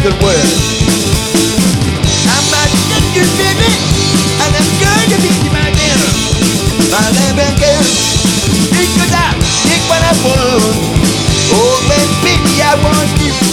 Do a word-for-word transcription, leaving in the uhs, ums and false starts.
the world. I'm a good baby, and I'm going to be my dinner. My little girl, think it out, think what I want. Oh, baby, I want you.